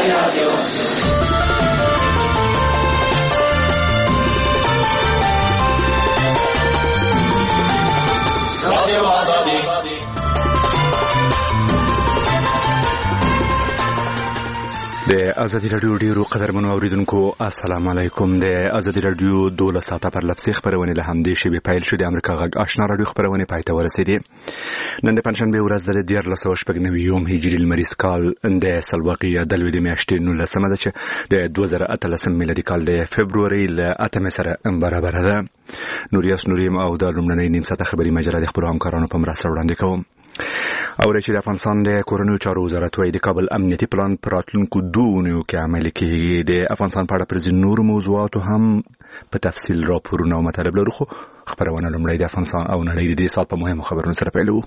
د ازادي رادیو ډیرو قدرمنو اوریدونکو السلام علیکم. د ازادي رادیو 12 ساعته پر لپسې خبرونه له همدې شی پیل شو. د امریکا غږ آشنا رادیو خبرونه پاتې ورسېدې. نن د پنځشنبه ورځ د 1499 هجری لمریز کال د سلواقي د لوی د میاشتې 19 ده چې د 2018 میلادي کال د فبرवरी ل 8 سره برابر ده. نوریاس نوریم او د لومړنۍ نیم ساعته خبري مجله د خپل همکارانو په مرسته وړاندې کوم. او چې د افغانستان د کورونو چارو وزارت وايي د کابل امنیتي پلان پراتلونکو دوونیو کې عملي کیږي. د افغانستان په اړه پر ځینو نورو موضوعاتو هم په تفصیل راپورونه او مطالب لرو. خو خبرونه لومړی د افغانستان او نړۍ د دې سال په مهمو خبرونو سره پیلوو.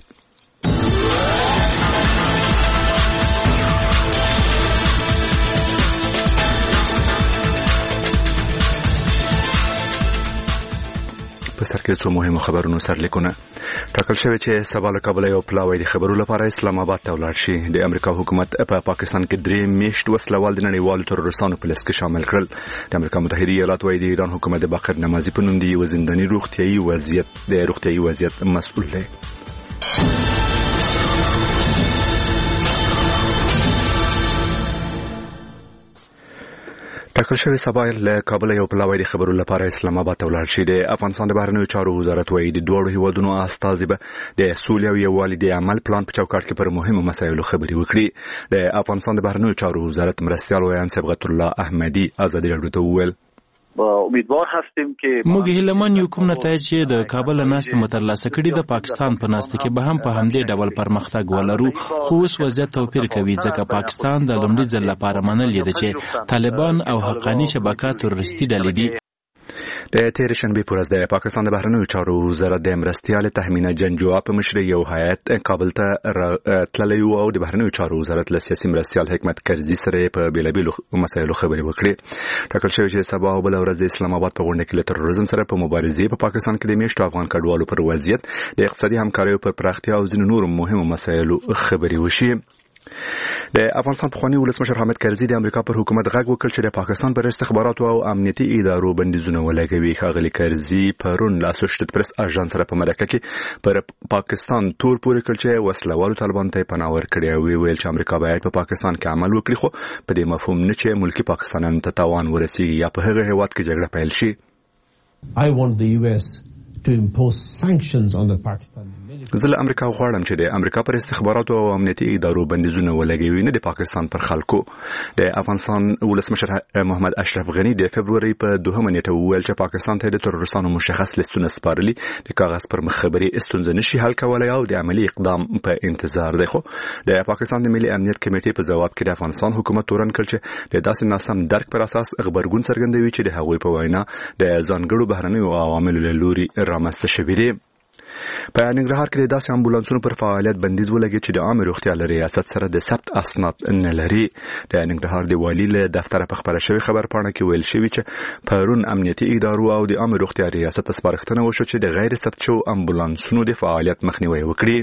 په سر کې څو مهمو خبرونو سرلیکونه ټاکل شوی چې سبا له کابل یو پلاوی د خبرو لپاره اسلام آباد ته ولاړ شي. د امریکا حکومت په پاکستان کې 3 میاشتې وسلوال د نړیوالو ترورستانو په لیست کې شامل کړل. د امریکا متحده ایالات وايي د ایران حکومت د باقر نمازي په نوم دی وزنداني روغتيایي وضعیت مسؤل دی. ټاکل شوی سبا له کابل یو پلاوی د خبرو لپاره اسلام آباد ته ولاړ شي. د افغانستان د بهرنیو چارو وزارت وايي د دوه هیوادونو استازي به د سولې او یووالي د عمل پلان په چوکاټ کې پر مهمو مسایلو خبري وکړي. د افغانستان د بهرنیو چارو وزارت مرستیال ویان صبغت الله احمدی ازادي رادیو ته وویل امیدوار هستیم که موږ هیلمن یو کوم نتایج چې د کابل ناست مترلاسه کړي د پاکستان په ناست کې به هم په همدې ډول پرمختګ ولرو. خو اوس وضعیت توپیر کوي ځکه پاکستان د لومړي ځل لپاره منلې ده چې طالبان او حقاني شبکه تروریستي ډلې دي. د تیر شنبه پر ورځ د پاکستان د بهرنیو چارو وزارت د مرستیال تحمینا جنجوا په مشرۍ یو هیئت کابل ته تللی او د بهرنیو چارو وزارت له سیاسي مرستیال حکمت کرزي سره په بیلابیلو مسایلو خبرې وکړې. ټاکل شوی چې سبا او بل ورځ د اسلام آباد په غونډه کې له تروریزم سره په مبارزې په پاکستان کې د میشتو افغان کډوالو پر وضعیت د اقتصادي همکاریو پر پراختیا او ځینو نورو مهمو مسایلو خبرې وشي. د افغانستان پخوانی ولسمشر حامد کرزي د امریکا پر حکومت غږ وکړ چې د پاکستان پر استخباراتو او امنیتي ادارو بندیزونه ولګوي. ښاغلي کرزي پرون له اسوسییټډ پریس اژانس سره په مرکه کې پر پاکستان تور پورې کړ چې وسلوالو طالبان ته پناه ورکړي او ویل چې امریکا باید په پاکستان کې عمل وکړي. خو په دې مفهوم نه چې ملکی پاکستانیانو ته تاوان ورسیږي یا په هغه هیواد کې جګړه پیل شي. I want the US to impose sanctions on the Pakistani. زه له امریکا غواړم چې د امریکا پر استخباراتو او امنیتي ادارو بندیزونه ولګوي، نه د پاکستان پر خلکو. د افغانستان ولسمشر محمد اشرف غنی د فبرवरी په 2 نیټه وویل چې پاکستان ته د ترورستانو مشخص لیستونه سپارلي، د کاغذ پر مخ خبري استونزه نشي حل کولای او د عملی اقدام په انتظار دی. خو د پاکستان د ملي امنیت کمیټې په جواب کې د افغانستان حکومت تورن کړ چې د داسې ناسم درک پر اساس خبرګون څرګندوي چې د هغوی په وینا د ځانګړو بهرنیو عواملو له لوري رامنځته شوي دي. په ننګرهار کې د داسې امبولانسونو پر فعالیت بندیز ولګي چې د عامه روغتیا له ریاست سره د ثبت اسناد نه لري. د ننګرهار د والي له دفتر په خبره شوی خبرپاڼه کې ویل شوی چې پرون امنیتي ادارو او د عامه روغتیا ریاست سپارښتنه وشو چې د غیر ثبت شوو امبولانسونو د فعالیت مخنیوي وکړي.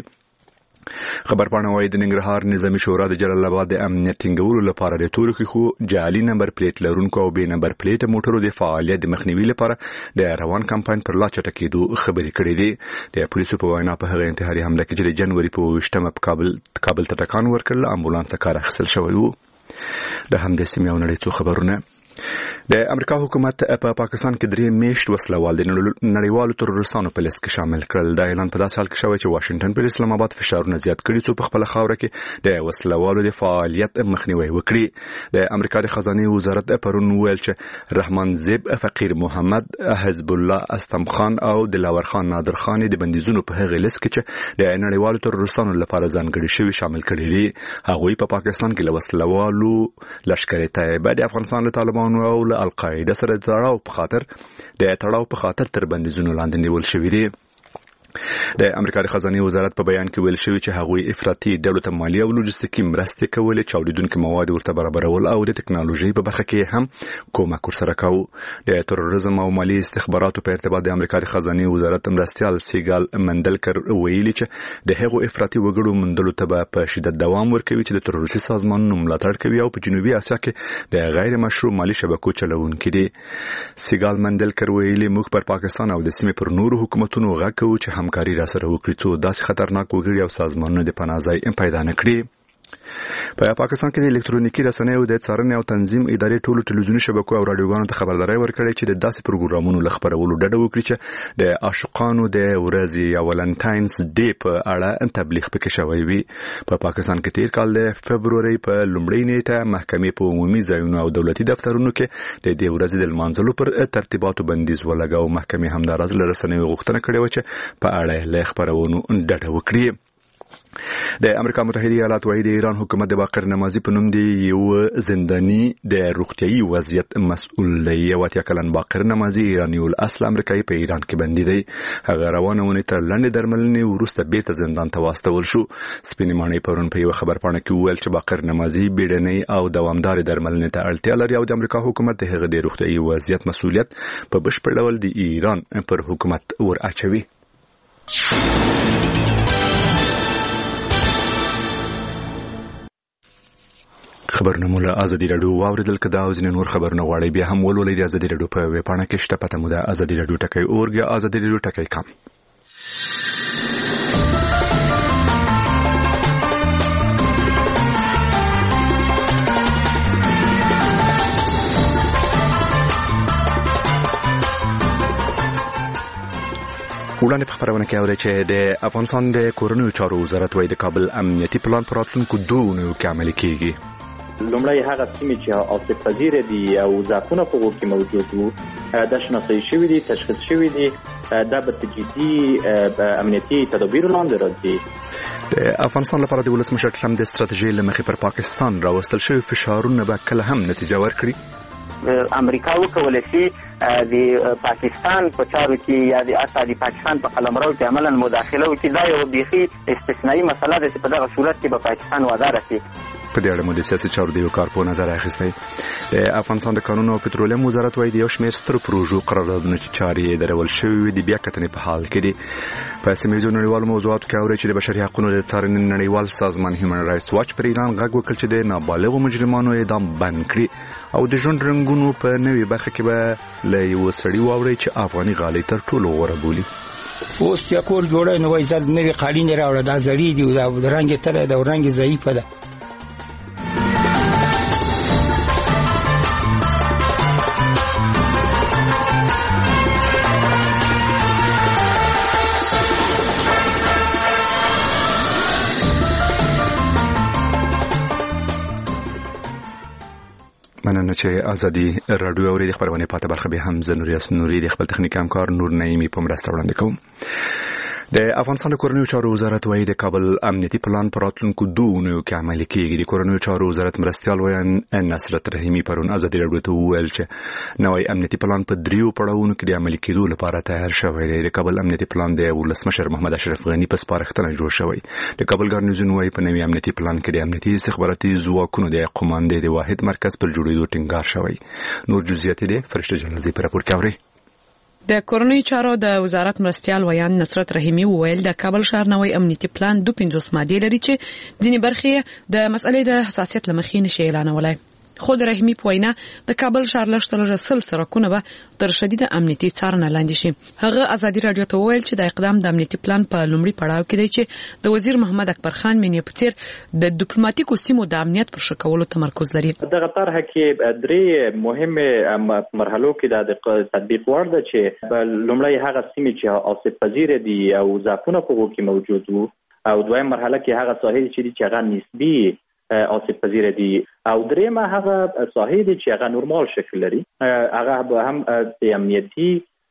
خبرپاڼه وايي د ننګرهار نظامی شورا د جلال آباد د امنیت ټینګولو لپاره د تورو خو جعلي نمبر پلیټ لرونکو او بې نمبر پلیټ موټرو د فعالیت د مخنیوي لپاره د روان کمپاین پر لا چټکېدو خبرې کړې دي. د پولیسو په وینا په هغه انتحاري حمله کې چې د جنوري په 28 په کابل ته ټکان ورکړل، امبولانس کار اخیستل شوی و. د همدې سیمې او نړۍ څو خبرونه. د امریکا حکومت په پاکستان کې 3 میاشت وسلوال د نړیوالو ترورستانو په لیست کې شامل کړل. دا اعلان په داسې حال کې شوی چې واشنگټن پر اسلام آباد فشارونه زیات کړي چې په خپل خاوره کې د وسلوالو د فعالیت مخنیوي وکړي. د امریکا د خزانه وزارت پرون ویل چې رحمان زیب فقیر محمد، حزب الله استم خان او دلاور خان نادر خان د بندیزونو په هغه لیست کې چې د نړیوالو ترورستانو لپاره ځانګړي شوی شامل کړي دي. هغوی په پاکستان کې له وسلوالو لشکر طیبه د افغانستان له طالبانو او القاعده سره تړاو په خاطر تر بندیزونو لاندې نیول شوی دی. د امریکا د خزانه وزارت په بیان کې ویل شوی چې هغوی افراطي ډلو ته مالی او لوجستیکي مرستې کولې چې اوریدونکو مواد ورته برابرول او د ټکنالوژي په برخه کې هم کومک ورسره کاوه. د تروریزم او مالی استخباراتو په ارتباط د امریکا د خزانه وزارت مرستيال سیګال مندلکر ویلي چې د هغو افراطي وګړو مندلو ته په شدت دوام ورکوي چې د تروریستي سازمانونو ملاتړ کوي او په جنوبي اسیا کې د غیر مشروع مالی شبکو چلوونکي دي. سیګال مندلکر ویلي موږ پر پاکستان او د سیمې پر نورو حکومتونو غږ کوو چې همکاري را سره وکړي څو داسې خطرناک وګړي او سازمانونه د پناه ځای پیدا نه کړي. په پاکستان کې د الکترونیکي رسنیو د څارنې او تنظیم ادارې ټولو ټلویزیوني شبکو او رادیوګانو ته خبرداري ورکړې چې د داسې پروګرامونو لخبرولو ډډه وکړي چې د عاشقانو د ورځې یا ولنټاینز ډے په اړه تبلیغ پکې شوی وي. په پاکستان کې تیر کال د فبروري په لومړۍ نیټه محکمې په عمومي ځایونو او دولتي دفترونو کې د دې ورځې د لمانځلو پر ترتیباتو بندیز ولګاو. محکمې همداراز له رسنیو غوښتنه کړې و چې په اړه له خبرونو ډډه وکړي. د امریکا متحده ایالات وايي د ایران حکومت د باقر نمازي په نوم دی یو زنداني د روغتيایي وضعیت مسؤل دی. یو اتیا کلن باقر نمازي ایرانی الاصل امریکایي په ایران کې بندي دی. هغه روانه ونی تر لنډ درملنې وروسته بیرته زندان ته واستول شو. سپینې ماڼۍ پرون په یو خبرپاڼه کې ویل چې باقر نمازي بیړنۍ او دوامدار درملنې ته اړتیا لري او د امریکا حکومت د هغه د روغتيایي وضعیت مسؤلیت په بشپړ ډول د ایران پر حکومت ور اچوي. خبرونه مولا ازادي رادیو واوریدل کدا او ځینې نور خبرونه غواړي بیا هم ولولئ د ازادي رادیو په ویب پاڼه کې شته پته مو د ازادي رادیو ټکی اورګ ازادي رادیو ټکی کام. وړاندې په خبرونه کې اوري چې د افغانستان د کورنیو چارو وزارت وايي د کابل امنیتي پلان پر راتلونکو 2 اونیو کې عملي کیږي. لومړی هغه سیمې چې آسیب پذیر دي او ځواکونه په هغو کې موجود وو دا شناسایی شوي دي، تشخیص شوي دي، دا به جدي امنیتي تدابیرو لاندې راځي. د افغانستان لپاره د ولسمشر ټرمپ د ستراتیژۍ له مخې پر پاکستان راوستل شوي فشارونه به کله هم نتیجه ورکړي. امریکا وکولای شي د پاکستان په چارو کې یا د اصلي پاکستان په قلمرو کې عملاً مداخله وکړي. دا یو بيخي استثنایی مسله ده چې په دغه صورت کې به پاکستان وادار شي. په دې اړه مو د سیاسي چارو د یو کارپو نظر اخیستی. د افغانستان د قانون او پټرولیم وزارت وايي د یو شمېر سترو پروژو قراردادونه چې چارې درول شوي دي بیا کتنې په حال کې دي. په سیمه نړیوالو موضوعاتو کې اوري چې د بشري حقوقو د څارنې نړیوال سازمان هیومن رائټس واچ پر ایران غږ وکړ چې د نابالغو مجرمانو اعدام بند کړي او د ژوند رنګونو په نوې برخه کې به له یو سړي واوري چې افغاني غالۍ تر ټولو غوره بولي. اوس چې کور جوړه نو وایي زاد نوې قالین راوړه دا زړی دی او د رنگ تر د رنگ ضعیف ده. مننه چې ازادي رادیو اوري د خبرونه پاته برخه به هم زنوریاس نوري د خپل تخنیک همکار نور نعیمی په مرسته وړاندې کوم. د افغانستان د کورنیو چارو وزارت وايي د کابل امنیتي پلان پر راتلونکو 2 اونیو کې عملي کیږي. د کورنیو چارو وزارت مرستيال ویان نصرت رحیمی پرون ازادي رادیو ته ویل چې نوې امنیتي پلان په 3 پړاوونو کې د عملي کېدو لپاره تیار شوی دی. د کابل امنیتي پلان د ولسمشر محمد اشرف غنی په سپارښتنه جوړ شوی. د کابل ګارنیزون وايي په نوې امنیتي پلان کې د امنیتي استخباراتي ځواکونو د قوماندې د واحد مرکز پر جوړېدو ټینګار شوی. نور جزئیات دې فرشته جنازي پر راپور کوي. د کورنیو چارو د وزارت مرستيال ویان نصرت رحیمی ویل د کابل ښار نوې امنیتي پلان 250 ماده لري چې ځینې برخې د مسئلې د حساسیت لمخې نشي اعلانولای. خو د رحیمی په وینا د کابل ښار لشتلږه سل سرکونه به تر شدید امنیتي څارنه لاندې شي. هغه ازادي رادیو ته ویل چې د اقدام د امنیتي پلان په لومړي پړاو کې دی چې د وزیر محمد اکبر خان مینې په څیر د ډیپلوماټیکو سیمو د امنیت پر ښه کولو تمرکز لري. دغه طرحه کې درې مهمه مرحلو کې د تطبیق وړ ده چې لومړی هغه سیمې چې آسیب پذیر دي او ځواکونه په هغو کې موجود وو او دویم مرحله کې هغه ساحل چې هغه نسبی آسیب پذیر دي او درېمه هغه ساحل چې هغه نورمال شکل لري هغه به هم د امنیتي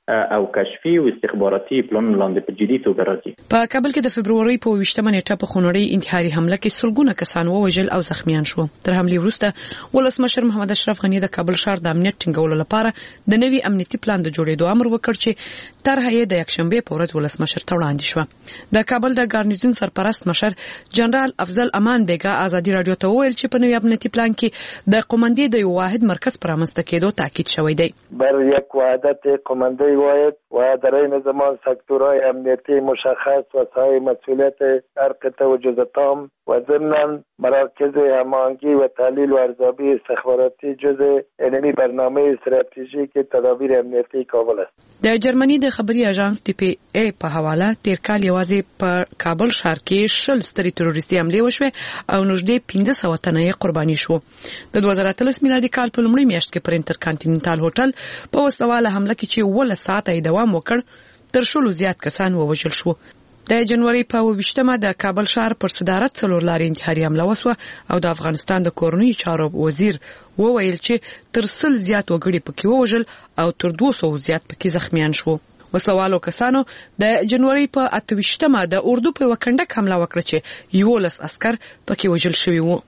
او کشفي او استخباراتي پلان لاندې په جدي توګه راځي. په کابل کې د فبروري په 28مه نیټه په خونړۍ انتحاري حمله کې سلګونه کسان ووژل او زخمیان شو. تر حملې وروسته ولسمشر محمد اشرف غنی د کابل ښار د امنیت ټینګولو لپاره د نوي امنیتي پلان د جوړېدو امر وکړ چې طرحه یې د یکشنبه په ورځ ولسمشر ته وړاندې شو. د کابل د ګارنیزون سرپرست مشر جنرال افضل امان بیگا ازادي رادیو ته وویل چې په نوي امنیتي پلان کې د قومندې د یو واحد مرکز پرامسته کېدو تاکید شوی دی. بر یک وحدت قومنده‌ای واحد و در این زمان سکتورهای امنیتی مشخص و صاحب مسئولیت هر قطعه و جزء تام و ضمناً مراکز هماهنگی و تحلیل و ارزیابی استخباراتی جزء علمی برنامه استراتژیک تدابیر امنیتی کابل است. د جرمني د خبري اژانس ټي پی ای په حواله تیر کال یوازې په کابل ښار کې 10 سترې تروریستي حملې وشوه او نږدې 1500 تنه قرباني شو. د 2013 میلادي کال په لومړۍ میاشت کې پر انټرکانټیننټال هوټل په وسواله حمله کې چې 12 ساعته دوام وکړ تر شلو زیات کسان ووژل شو. د جنوري په 28مه د کابل ښار پر صدارت څلور لارې انتحاري حمله وسوه او د افغانستان د کورنۍ چارو وزیر وویل چې تر 100 زیات وګړي پکې ووژل او تر 200 زیات پکې زخمیان شو. وسلوالو کسانو د جنوري په 28مه د اردو په وکنډک حمله وکړه چې 11 عسكر پکې وژل شوي وو.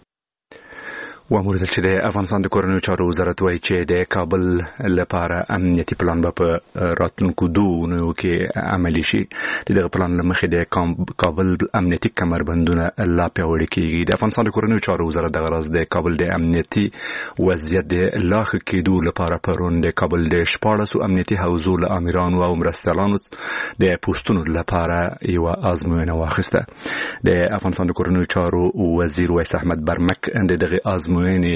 وامور چې د افغانستان د کورنۍ چارو وزارت وایي چې د کابل لپاره امنیتي پلان په راتلونکو 2 اونیو کې عملي شي. دغه پلان لمخې د کابل امنیتي کمربندونه لا پیاوړي کیږي. د افغانستان د کورنۍ چارو وزارت د غرض د کابل د امنیتي وضعیت د لا ښه کېدو لپاره پرون د کابل د 14 امنیتي حوزو له امیرانو او مرستیالانو د پوسټونو لپاره یو آزموینه واخیسته. د افغانستان د کورنۍ چارو وزیر ویس احمد برمک دغه آزموینه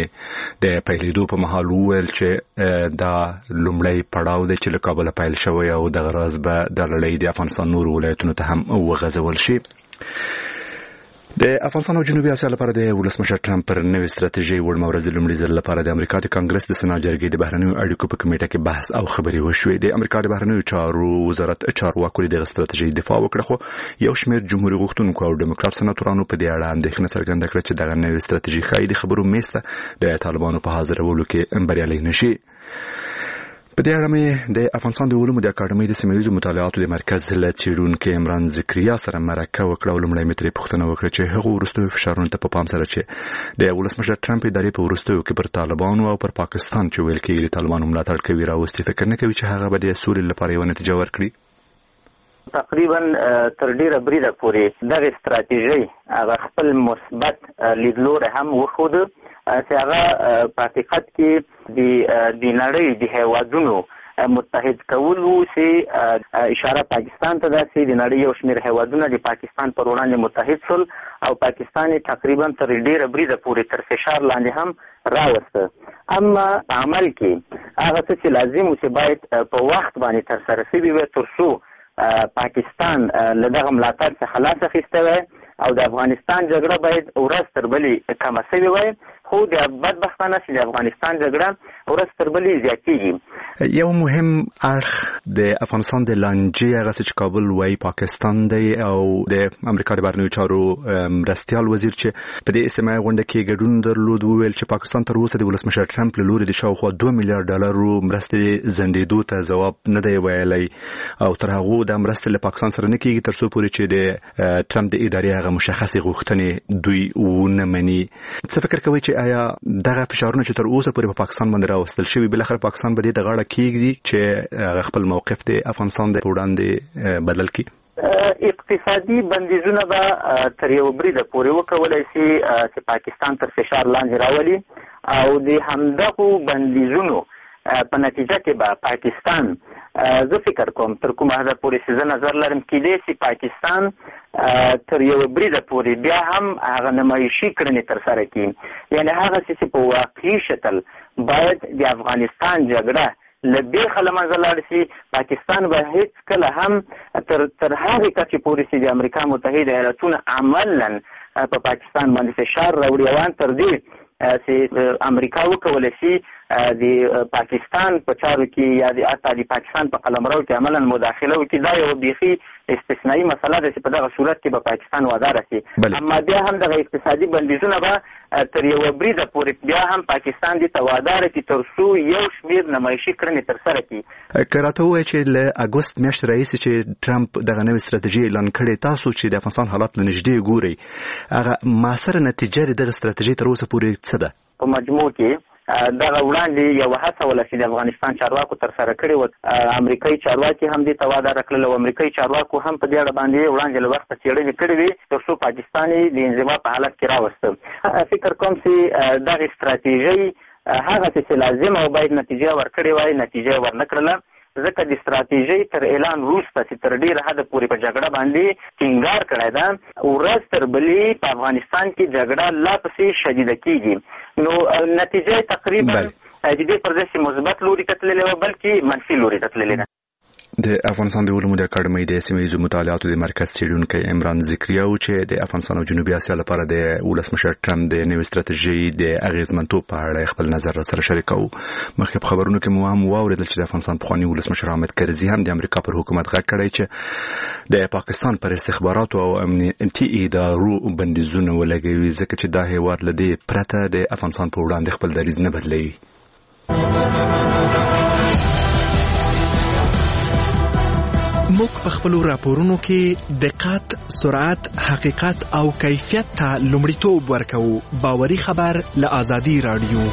د پیلېدو په مهال وویل چې دا لومړی پړاو دی چې له کابل پیل شوی او د غرض به د لړۍ د افغانستان نور ولایتونو ته هم وغځول شي. د افغانستان او جنوبي اسیا لپاره د ولسمشر ټرمپ پر نوې ستراتیژي وړمه ورځ د لومړي ځل لپاره د امریکا د کانګرس د سنا جرګې د بهرنیو اړیکو په کمیټه کې بحث او خبرې وشوې. د امریکا د بهرنیو چارو وزارت چارواکو د ستراتیژي دفاع وکړه، خو یو شمېر جمهوریت غوښتونکو او ډیموکرات سناتورانو په دې اړه اندېښنه څرګنده کړه چې دغه نوې ستراتیژي ښایي د خبرو میز ته د طالبانو په حاضرولو کې بریالي نشي. په دې اړه مې د افغانستان د علومو د اکاډمۍ د سیمه ییزو مطالعاتو د مرکز له څېړونکي عمران ذکریا سره مرکه وکړه او لومړی مې ترې پوښتنه وکړه چې هغو وروستیو فشارونو ته په پام سره چې د ولسمشر ټرمپ ادارې په وروستیو کې پر طالبانو او پر پاکستان چې ویل کېږي د طالبانو ملاتړ کوي راوستي، فکر نه کوي چې هغه به د سولې لپاره یوه نتیجه ورکړي؟ تقریبا تر ډیره بریده پورې دغه ستراتیژي هغه خپل مثبت لیدلوری هم وښود چې هغه په حقیقت کې د نړۍ د هیوادونو متحد کول وو چې اشاره پاکستان ته ده چې د نړۍ یو شمېر هیوادونه د پاکستان پر وړاندې متحد شول او پاکستان تقریبا تر ډیره بریده پورې تر فشار لاندې هم راوسته. اما په عمل کې هغه څه چې لازم و چې باید په وخت باندې ترسره شوي وي تر څو پاکستان له دغه ملاتړ څخه خلاص اخیستی وی او د افغانستان جګړه باید ورځ تر بلې کمه شوې وای، خو د بدبختانه چې د افغانستان جګړه ورځ تر بلې زیاتېږي. یو مهم اړخ د افغانستان د لانجې هغه چې کابل وایي پاکستان دی او د امریکا د بهرنیو چارو مرستیال وزیر چې په دې اجتماعي غونډه کې ګډون درلود وویل چې پاکستان تر اوسه د ولسمشر ټرمپ له لوري د شاوخوا $2 میلیارډ مرستې ځنډېدو ته ځواب نه دی ویلی او تر هغو د مرستې له پاکستان سره نه کېږي تر څو پورې چې د ټرمپ د ادارې هغه مشخصې غوښتنې دوی ونه مني. څه فکر کوئ چې آیا دغه فشارونه چې تر اوسه پورې په پاکستان باندې راوستل شوي بالاخره پاکستان به دې د غاړه کېږدي چې خپل موقف د افغانستان د وړاندې بدل کړي؟ اقتصادي بندیزونه به تر یو بریده پورې وکولی شي چې پاکستان تر فشار لاندې راولي او د همدغو بندیزونو په نتیجه کې به پاکستان زه فکر کوم تر کومه حده پورې چې زه نظر لرم کېدای شي پاکستان تر یو بریده پورې بیا هم هغه نمایشي کړنې ترسره کړي، یعنې هغه چې په واقعي شکل باید د افغانستان جګړه له بیخه له منځه لاړ شي. پاکستان به هیڅ کله هم تر هغې کچې پورې چې د امریکا متحده ایالتونه عملا په پاکستان باندې فشار راوړي او ان تر دې چې امریکا وکولی شي د پاکستان په چارو کې یا د حتی د پاکستان په قلمرو کې عملاً مداخله وکړي، دا یو بیخي استثنایی مسله ده چې په دغه صورت کې به پاکستان واداره شي. اما بیا هم دغه اقتصادي بندیزونه به تر یوه بریده پورې بیا هم پاکستان دې ته واداره کړي تر څو یو شمېر نمایشي کړنې ترسره کړي. که راته ووایې چې له اګوست میاشتې راهیسې چې ټرمپ دغه نوې ستراتیژي اعلان کړې، تاسو چې د افغانستان حالات له نږدې ګورئ، هغه مؤثره نتیجه دغه ستراتیژي تر اوسه پورې څه ده؟ په مجموع کې دغه وړاندې یوه هڅه وله چې د افغانستان چارواکو ترسره کړې وه، امریکایي چارواکي هم دې ته واداره کړله او امریکایي چارواکو هم په دې اړه باندې وړاندې له وخته څېړنې کړې وې تر څو پاکستان یې د انزوا په حالت کې راوسته. فکر کوم چې دغه ستراتیژۍ هغسې چې لازمه او باید نتیجه ورکړې وای نتیجه یې ورنه کړله، ځکه د ستراتیژۍ تر اعلان وروسته چې تر ډېره حده پورې په جګړه باندې ټینګار کړی ده، ورځ تر بلې په افغانستان کې جګړه لا پسې شدیده کېږي. نو نتیجه تقریبا د دې پر ځای چې مثبت لوري ته تللې وه بلکې منفي لوري ته تللې ده. د افغانستان د علومو د اکاډمۍ د سیمه ییزو مطالعاتو د مرکز څېړونکی عمران ذکریا و چې د افغانستان او جنوبي اسیا لپاره د ولسمشر ټرمپ د نوې ستراتیژۍ د اغېزمنتوب په اړه خپل نظر سره شریکوو. مخکې په خبرونو کې مو هم واورېدل چې د افغانستان پخواني ولسمشر حامد کرزي هم د امریکا پر حکومت غږ کړی چې د پاکستان پر استخباراتو او امنیتي ادارو بندیزونه ولګوي، ځکه چې دا هېواد له دې پرته د افغانستان په وړاندې خپل دریځ نه بدلوي. موږ په خپلو راپورونو کې دقت، سرعت، حقیقت او کیفیت ته لومړیتوب ورکوو. باوري خبر له آزادي راډیو.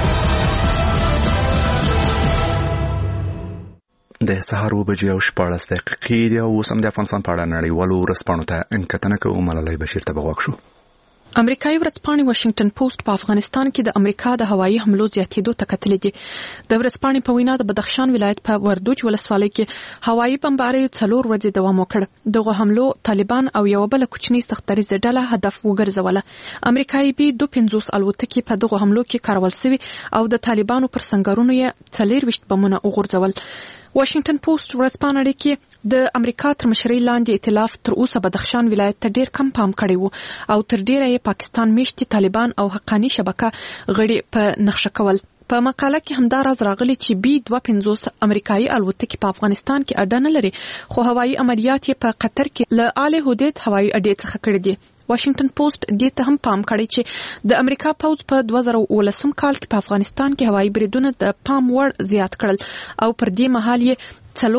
د سهار 7:14 دی او اوس هم د افغانستان په اړه نړیوالو ورځپاڼو ته کتنه کوو. ملالۍ بشیر ته به غوږ شو. امریکایي ورځپاڼې واشنگټن پوسټ په افغانستان کې د امریکا د هوایي حملو زیاتېدو ته کتلې دي. د ورځپاڼې په وینا د بدخشان ولایت په وردوج ولسوالۍ کې هوایي بمباریو 4 ورځې دوام وکړ. دغه حملو طالبان او یو بل کوچنی سختدریزه ډله هدف وګرځوله. امریکایي B-52 الوتکې په دغه حملو کې کارول شوي او د طالبانو پر سنگرونو یې 24 بمونه وغورځول. واشنگټن پوسټ ورځپاڼه کې د امریکا تر مشرۍ لاندې ائتلاف تر اوسه بدخشان ولایت ته ډیر کم پام کړی وو او تر ډیره یې پاکستان میشتي طالبان او حقانی شبکه غړي په نقشه کول. په مقاله کې همدا راز راغلی چې B-52 امریکایي الوتکې په افغانستان کې اډه نه لري، خو هوایي عملیات یې په قطر کې له آل هدید هوایي اډې څخه کړي دي. واشنگټن پوسټ دې ته هم پام کړی چې د امریکا پوځ په 2019 کال کې په افغانستان کې هوایي بریدونه د پام وړ زیات کړل او پر دې مهال یې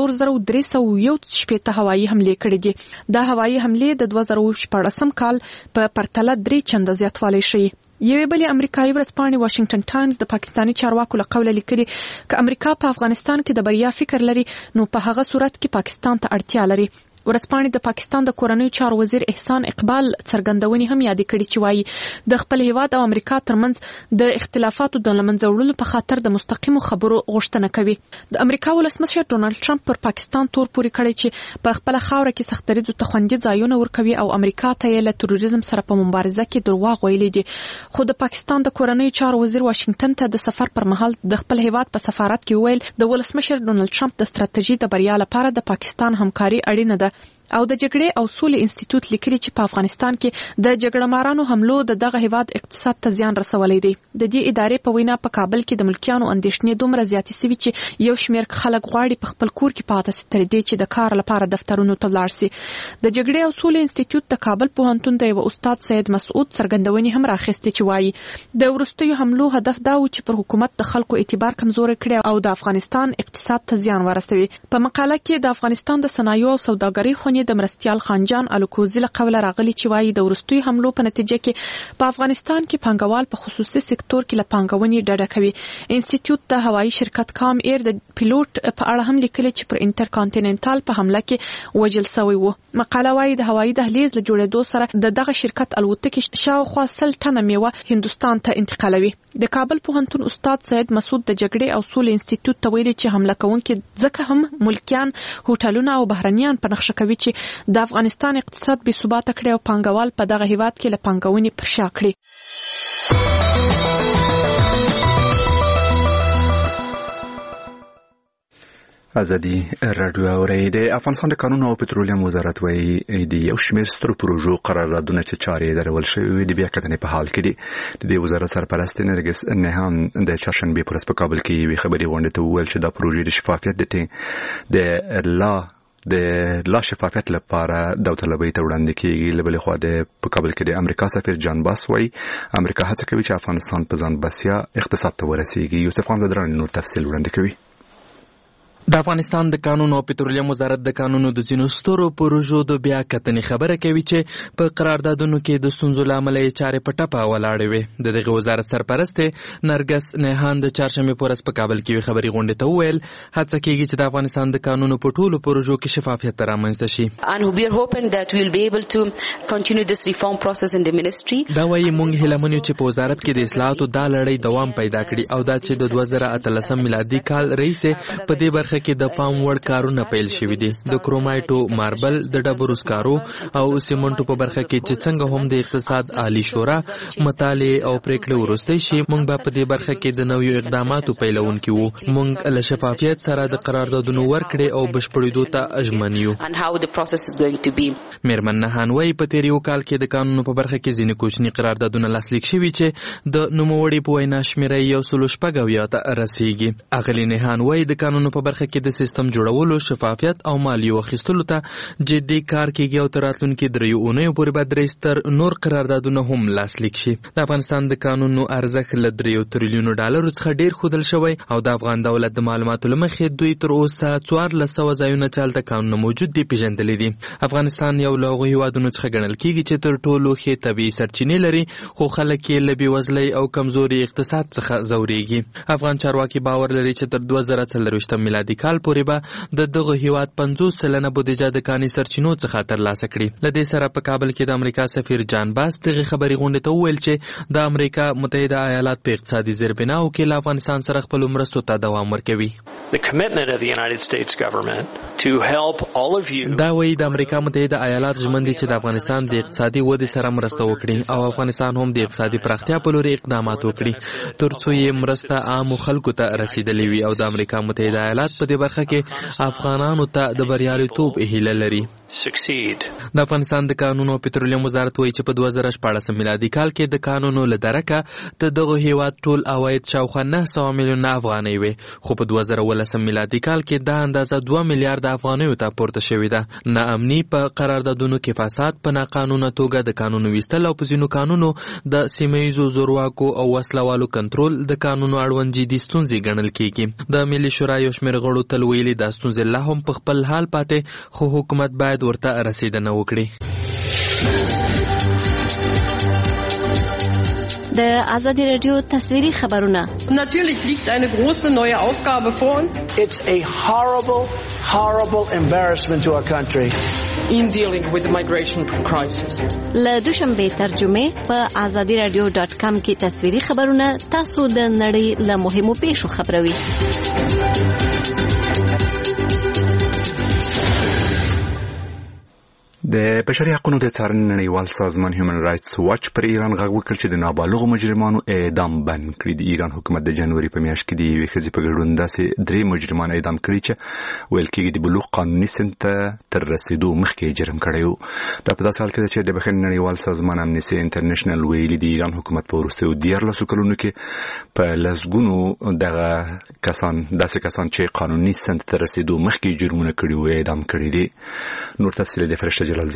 4311 هوایي حملې کړې دي. دا هوایي حملې د 2014 کال په پرتله 3 چنده زیاتوالی شوی. یوې بلې امریکایي ورځپاڼې واشنگټن ټایمز د پاکستاني چارواکو له قوله لیکلي که امریکا په افغانستان کې د بریا فکر لري نو په هغه صورت کې پاکستان ته اړتیا لري. ورځپاڼې د پاکستان د کورنیو چارو وزیر احسان اقبال څرګندونې هم یاد کړې چې وایي د خپل هیواد او امریکا ترمنځ د اختلافاتو د لمنځه وړلو په خاطر د مستقیمو خبرو غوښتنه کوي. د امریکا ولسمشر ډونالد ټرمپ پر پاکستان تور پورې کړی چې په خپل خاوره کې سختدریزو ته خوندي ځایونه ورکوي او امریکا ته یې له تروریزم سره په مبارزه کې درواغ ویلي دي. خو د پاکستان د کورنیو چارو وزیر واشنگټن ته د سفر پر مهال د خپل هیواد په سفارت کې ویل د ولسمشر ډونالد ټرمپ د ستراتیژي د بریا لپاره د پاکستان همکاري اړینه ده. او د جګړې او سولې انسټیټیوټ لیکلي چې په افغانستان کې د جګړه مارانو حملو دغه هیواد اقتصاد ته زیان رسولی دی. د دې ادارې په وینا په کابل کې د ملکیانو اندېښنې دومره زیاتې شوي چې یو شمېر خلک غواړي په خپل کور کې پاتې شي تر دې چې د کار لپاره دفترونو ته ولاړ شي. د جګړې او سولې انسټیټیوټ د کابل پوهنتون د یو استاد سید مسعود څرګندونې هم راخېستې چې وایي د وروستیو حملو هدف دا و چې پر حکومت د خلکو اعتبار کمزوری کړي او د افغانستان اقتصاد ته زیان ورسوي. په مقاله کې د افغانستان د صنایعو او سوداګرۍ خونې د مرستیال خانجان الکوزي له قوله راغلي چې وایي د وروستیو حملو په نتیجه کې په افغانستان کې پانګوال په خصوصي سکتور کې له پانګونې ډډه کوي. انسټیټیوټ د هوایي شرکت کام ایر د پیلوټ په اړه هم لیکلي چې پر انټرکانټیننټال په حمله کې وژل شوی و. مقاله وایي د هوایي دهلیز له جوړېدو سره دغه شرکت الوتکې شاوخوا 100 ټنه میوه هندستان ته انتقالوي. د کابل پوهنتون استاد سید مسعود د جګړې او سولې انسټیټیوټ ته ویلي چې حمله کوونکي ځکه هم ملکیان هوټلونه او بهرنیان په نقشه کوي چې د افغانستان اقتصاد بې ثباته کړي او پانګوال په دغه هیواد کې له پانګونې پر شا کړي. ازادي رادیو اوري د افغانستان د قانون او پټرولیم وزارت وايي د یو شمېر ستر پروژو قراردادونه چې چارې درول شوې د بیا کتنې په حال کې دي د وزارت سرپرست نرګس نهان د چهارشنبه پر په کابل کې وی خبري غونډه ته ویل چې دا پروژې د شفافیت د لا شفافیت لپاره داوطلبۍ ته وړاندې کیږي لبل خو د په کابل کې د امریکا سفیر جان باس وايي امریکا هڅه کوي چې افغانستان په ځان بسیا اقتصاد ته ورسیږي یوسف خان زدران نور تفصیل وړاندې کوي د افغانستان د قانون او پټرولیم وزارت د قانونو د ځینو سترو پروژو د بیا کتنې خبره کوي چې په قراردادونو کې د ستونزو له امله یې چارې په ټپه ولاړې وې د دغه وزارت سرپرست نرګس نهان د چهارشنبه په ورځ په کابل کې خبري غونډه ته وویل هڅه کیږي چې د افغانستان د قانونو په ټولو پروژو کې شفافیت رامنځته شي and we are hoping that we will be able to continue this reform process in the ministry دا وايي موږ هیله منو چې په وزارت کې د اصلاحاتو دا لړۍ دوام پیدا کړي او دا چې د 2013 میلادي کال رئیس په دې برخه کې د پام وړ کارونه پیل شوي دي د کرومایټو ماربل د ډبرو سکارو او سیمنټو په برخه کې چې څنګه هم د اقتصاد عالی شورا مطالعه او پریکړه ورسته شي موږ په دې برخه کې د نویو اقداماتو پیلونکي وو موږ له شفافیت سره د قراردادونو ورکړې او بشپړېدو ته اژمن یو and how the process is going to be میرمن نهان وايي په تیر یو کال کې د قانونو په برخه کې ځینې کوچني قراردادونه لاسلیک شوي چې د نوموړي په وینا شمیره 116 ته رسیږي اغلی نهان وايي د قانونو په برخه کې د سیستم جوړولو شفافیت او مالی واخیستلو ته جدي کار کیږي او تر راتلونکي دریو اونیو پورې به درېستر نور قراردادونه هم لاسلیک شي د افغانستان د قانونو ارزښت له 3 تریلیون ډالر څخه ډیر خودل شوی او د افغان دولت د معلوماتو لمخې دوی تر اوسه 1400 ځایونه چالت قانون موجود دي پیژندل دي افغانستان یو له هیوادونو څخه ګڼل کیږي چې تر ټولو ښه طبي سرچینې لري خو خلک یې له بېوزلۍ او کمزوري اقتصاد څخه ځوريږي افغان چارواکي باور لري چې تر 2040 میلادي کال پورې به د دغه هیواد 50% بودیجه د کاني سرچینو څخه ترلاسه کړي لدې سره په کابل کې د امریکا سفیر جان باس دغه خبري غونډه ته ویل چې د امریکا متحده ایالات په اقتصادي زیربناو کې له افغانستان سره خپل مرستو ته دوام ورکوي The commitment of the United States government to help all of you دا وایي د امریکا متحده ایالات ژمن دي چې د افغانستان د اقتصادي ودې سره مرسته وکړي او افغانستان هم د اقتصادي پراختیا په لور اقدامات وکړي ترڅو یې مرسته عام خلکو ته رسیدلې وي او د امریکا متحده ایالات په دې برخه کې افغانانو ته د بریالیتوب هیله لري د افغانستان د قانون او پټرولیم وزارت وایي چې په 2014 میلادي کال کې د قانونو له درکه د دغه هیواد ټول عواید شاوخوا 900 میلیونه افغانۍ وي خو په 2013 میلادي کال کې دا اندازه 2 میلیارډ افغانۍ ته پورته شوې ده ناامني په قراردادونو کې فساد په ناقانونه توګه د قانون ویستل او په ځینو قانونو د سیمه‌ییزو زورواکو او وسلوالو کنټرول د قانونو اړوند جدي ستونزې ګڼل کیږي د ملي شورا یو شمېر غړو تل ویلي دا ستونزې لا هم په خپل حال پاتې خو حکومت باید ورته رسیدنه وکړي د آزادی رادیو تصویری خبرونه Natürlich liegt eine große neue Aufgabe vor uns. It's a horrible embarrassment to our country. In dealing with the migration crisis. له دوشنبه ترجمه په azadiradio.com کې تصویری خبرونه تاسو د نړۍ له مهمو پیښو خبروي د بشري حقوقو د څارنې نړیوال سازمان هیومن رائټس واچ پر ایران غږ وکړ چې د نابالغو مجرمانو اعدام بند کړي د ایران حکومت د جنوري په میاشت کې د یوې ښځې په ګډون داسې 3 مجرمان اعدام کړي چې ویل کېږي د بلوغ قانوني سن ته تر رسیدو مخکې جرم کړی و دا په داسې حال کې چې د بخښنې نړیوال سازمان امنیسټي انټرنیشنل ویلي د ایران حکومت په وروستیو 14 کلونو کې په لسګونو دغه داسې کسان چې قانوني سن ته رسیدو مخکې جرمونه کړي و اعدام کړي دي نور تفصیل د فرشته د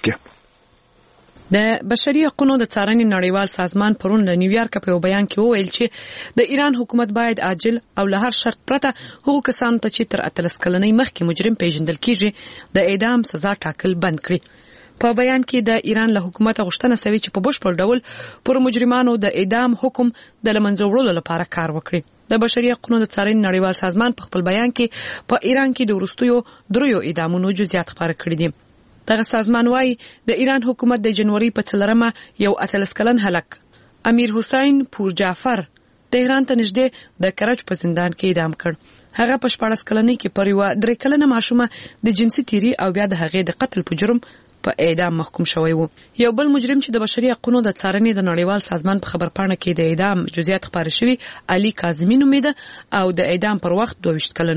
بشري حقوقو د څارنې نړیوال سازمان پرون د نیویارک په بیان کې وویل چې د ایران حکومت باید عاجل او له هر شرط پرته هغو کسانو ته چې تر 13 کلنۍ مخکې مجرم پیژندل کیږي د اعدام سزا ټاکل بند کړي په بیان کې د ایران له حکومت غوښتنه شوې چې په بشپړ ډول پر مجرمانو د اعدام حکم د لمنځه وړلو لپاره کار وکړي د بشري حقوقو د څارنې نړیوال سازمان په خپل بیان کې په ایران کې د وروستیو 3 اعدامونو جزئیات خبر کړي دي دغه سازمان وايي د ایران حکومت د جنوري په 4مه یو 13 کلن هلک امیر حسین پور جعفر تهران ته نږدې د کرج په زندان کې اعدام کړ هغه په 14 کلنۍ کې پر یو 3 کلنه ماشومه د جنسي تیری او بیا د هغې د قتل په جرم په اعدام محکوم شوی وو یو بل مجرم چې د بشري حقوقو د څارنې د نړیوال سازمان په خبرپاڼه کې د اعدام جزئیات خبر شوی علي کاظمی نومېده او د اعدام پر وخت 22 کلن وو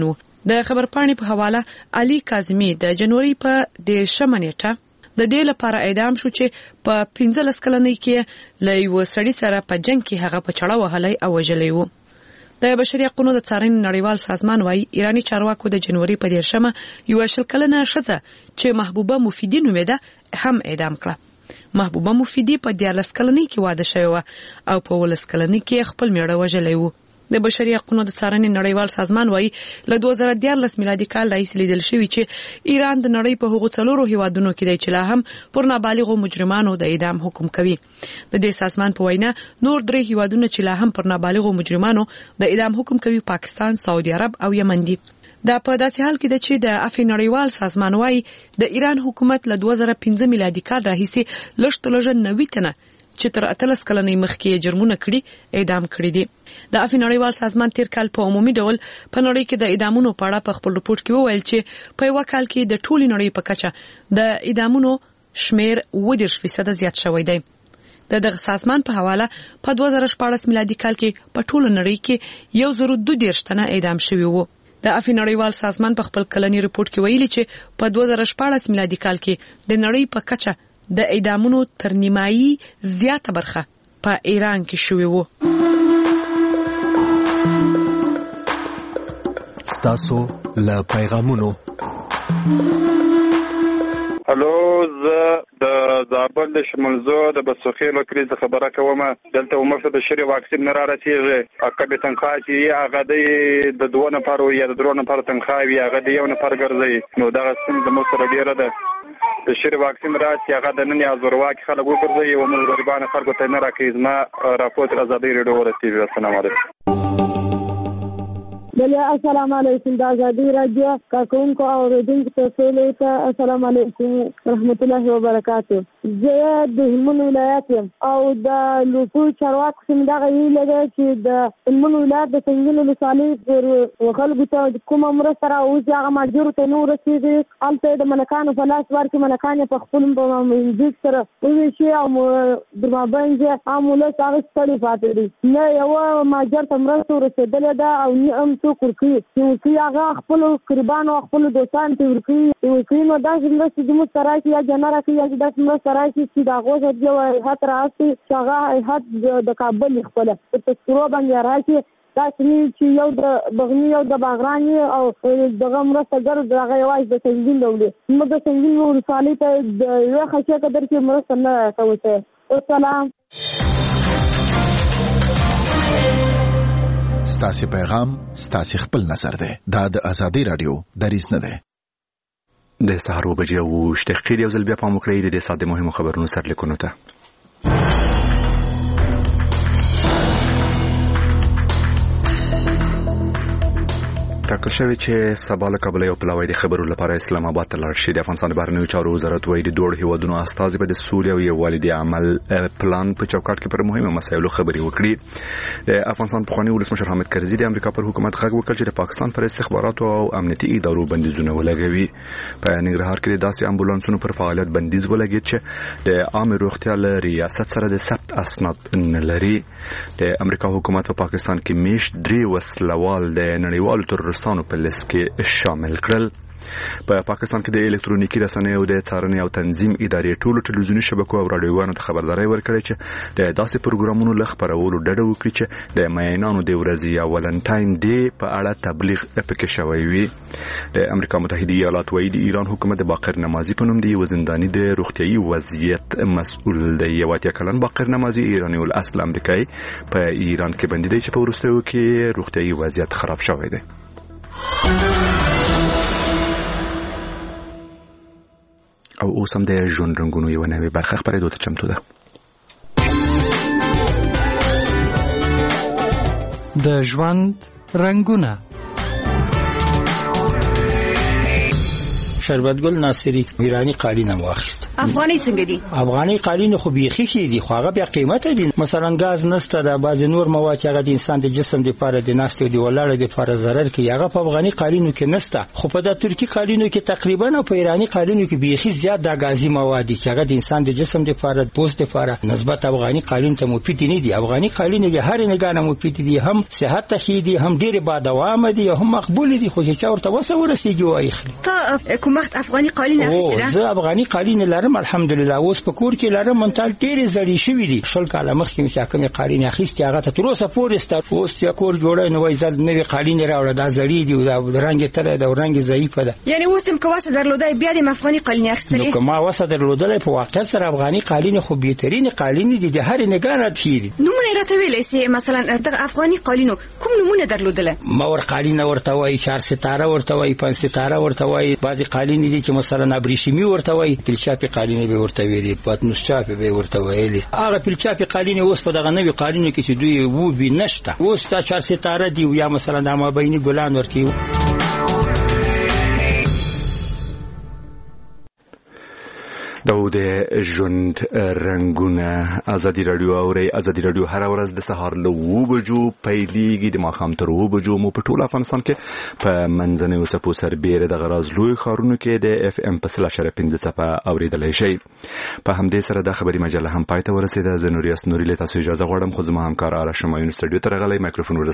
د خبرپاڼې په حواله علي کاظمی د جنوري په 10 نیټه د دې لپاره اعدام شو چې په 15 کلنۍ کې له یو سړي سره په جنگ کې هغه په چړه وهلی او وژلی و. د بشري حقوقو د څارنې نړیوال سازمان وايي ایرانی چارواکو د جنوري په 10 یو 20 کلنه ښځه چې محبوبه مفیدی نومېده هم اعدام کړه. محبوبه مفیدی په 14 کلنۍ کې واده شوی و او په 19 کلنۍ کې خپل میړه وژلی و. د بشري حقوقو د څارنې نړیوال سازمان وايي له 2014 میلادي کال راهیسې لیدل شوی چې ایران د نړۍ په هغو 4 هیوادونو کې دی چې لا هم پر نابالغو مجرمانو د اعدام حکم کوي. د دې سازمان په وینا نور 3 هیوادونه چې لا هم پر نابالغو مجرمانو د اعدام حکم کوي پاکستان، سعودي عرب او یمن دي. دا په داسې حال کې ده چې د عفو نړیوال سازمان وايي د ایران حکومت له 2015 میلادي کال راهیسې لږ 90 تنه چې تر 18 کلنۍ مخکې جرمونه کړي اعدام کړي دي. د عفو نړیوال سازمان تیر کال په عمومي ډول په نړۍ کې د اعدامونو په اړه په خپل رپورت کې وویل چې په یو کال کې د ټولې نړۍ په کچه د اعدامونو شمیر 20% زیات شوی دی. دغه سازمان په حواله په 2014 میلادي کال کې په ټوله نړۍ کې 1022 تنه اعدام شوي وو. د عفو نړیوال سازمان په خپل کلنی رپورت کې ویلي چې په 2014 میلادي کال کې د نړۍ په کچه د اعدامونو تر نیمایي زیاته برخه په ایران کې شوې وو. ستاسو له پیغامونو. هلو، زه د زابل د شمولزو د بسوخیلو کلیز خبره کوم. دلته عمر ته بشري واکسین نه را رسیږي. عقب تنخواه چې هغه د 2 نفرو یا د 3 نفرو تنخواه وي هغه د 1 نفر ګرځي. نو دغه ستونزه زموږ سره ډېره ده. د شری واکسین راسي هغه د نن یا زورواکي خلک وګرځي او موږ غریبانو خلکو ته نه راکړي. زما راپورټ آزادۍ ریډیو ورسېږي. السلام علیکم. بله السلام علیکم. د آزادۍ رادیو کارکونکو او اوریدونکو ته السلام علیکم ورحمت الله وبرکاتو. زه د هلمند ولایت یم او د لوکو چارواکو څخه دغه هیله ده چې د هلمند ولایت د سنګین ولسوالۍ پر خلکو ته کومه مرسته راوځي هغه ماجرو ته نه ورسېږي. هلته د ملکانو په لاس ورکړي، ملکان یې په خپل منځ سره وویشي او در مابین یې عام ولس هغه ستړي پاتې دي. نه یوه ماجر ته مرسته ورسېدلې ده او نه هم څوک ورکوي. چې ورکوي هغه خپلو قربانو او خپلو دوستانو ته ورکوي. نو داسې مرستې زموږ ته راشي یا جنه راکوي یا داسې مرسته راشي چې د هغو څخه یو هیات راسي چې هغه هیات د کابل خپله په تذکرو باندې راشي. داسې نه چې یو د بغني یو د باغراني او دغه مرستهګر دغه یوازې د سنګین ډول موږ د سنګین ولسوالۍ ته د یوې خشې قدر کې مرسته نه کوو. والسلام. ستاسو پیغام ستاسو خپل نظر ده. دا د آزادۍ رادیو دریځ نه ده. د سهار وبجې او شتخیر یو ځل بیا پام وکړئ د ساده مهمو خبرونو سرلیکونو ته. ټاکل شوی چې سبا له کابل یو پلاوی د خبرو لپاره اسلام آباد ته لاړ شي. د افغانستان د بهرنیو چارو وزارت وايي د 2 هیوادونو استازي به د سولې او یووالي د عمل پلان په چوکاټ کې پر مهمه مسایلو خبرې وکړي. د افغانستان پخوانی ولسمشر حامد کرزي د امریکا پر حکومت غږ وکړ چې د پاکستان پر استخباراتو او امنیتي ادارو بندیزونه ولګوي. په ننګرهار کې داسې امبولانسونو پر فعالیت بندیز ولګید چې د عام روغتیا له ریاست سره د ثبت اسناد نه لري. د امریکا حکومت په پاکستان کې میشت 3 وسلوال د نړیوالو ترورستانو په لیست کې شامل کړل. په پاکستان کې د الکترونیکي رسنیو د څارنې او تنظیم ادارې ټولو ټلویزیوني شبکو او رادیوګانو ته خبرداري ورکړې چې د داسې پروګرامونو له خپرولو ډډه وکړي چې د مینانو د ورځې یا ولنټاین ډے په اړه تبلیغ پکې شوی وي. د امریکا متحده ایالات وايي د ایران حکومت د باقر نمازي په نوم د یو زنداني د روغتيایي وضعیت مسؤل دی. یو 8 کلن باقر نمازي ایرانی الاصل امریکایي په ایران کې بندي دی چې په وروستیو کې روغتيایي وضعیت خراب شوی دی. او اوس هم د ژوند رنګونو یو نوې برخه خبرېدو ته چمتو ده. د ژوند رنګونه. شربتګل ناصری ایرانی قالین واخیست. افغاني څنګه دي؟ افغاني قالین خو بیخي شي دي، خو هغه بیا قیمت دي. مثلا غاز نسته د باز نور مواد چې هغه د انسان د جسم لپاره د ناستې دی ولاړ د لپاره ضرر کوي، هغه په افغاني قالینو کې نسته. خو په د ترکی قالینو کې تقریبا او په ایرانی قالینو کې بیخي زیات د غازي مواد دي چې هغه د انسان د جسم لپاره پوست لپاره نسبت افغاني قالین ته مفید نه دي. افغاني قالین د هر نگانه مفید دي، هم صحت ته دي، هم ډیر با دوام دي، هم مقبول دي. خو چې ورته ورسیږي وایي ته کوم وخت افغاني قالین اخیسته؟ زه افغاني قالین لرم الحمدلله. اوس په کور کې لرم، منتال ډیر زړی شوی دي. شل کاله مخکې چې کومه قالین اخیستې هغه ته تر اوسه پورې ست. اوس چې کور جوړه نو وایي زل نوې قالین راوړه، دا زړی دي او دا رنگ تر دا رنگ ضعیف ده. یعنی اوس هم کواسه درلودای بیا د افغاني قالین اخیستلې؟ نو کومه واسه درلودای په واقعیت سره افغاني قالین خو بهترین قالین دي د هر نگاه پیری. نمونه راته ویلې سي مثلا د افغاني قالینو کوم نمونه درلودله؟ مور قالین ورته وایي، 4 ستاره ورته وایي، 5 ستاره ورته وایي. بعضی قالین دي چې مثلا ابریشمی ورته وایي، پلچاپی قالین به ورته ویلي، پاتنوس چاپی به ورته ویلي. هغه پلچاپی قالین اوس په دغه نوې قالینو کې چې دوی وو به نشته. اوس تا 4 ستاره دي یا مثلا د مابینی ګلان ورکیو. د ژوند رنگونه ازادي رادیو اوري. ازادي رادیو هر ورځ د سهار له 2 بجو پیلېږي د ماښام تر 2 بجو. مو په ټول افغانستان کې په منځنیو څپو سربېره د غراز لوی ښارونو کې د اف ام په 0.5 څپه اوریدلای شئ. په همدې سره د خبري مجله هم پای ته ورسېده. زه نوریاس نوري له تاسو اجازه غواړم، خو زما همکار آرش شمایون سټډیو ته راغلی. مایکروفون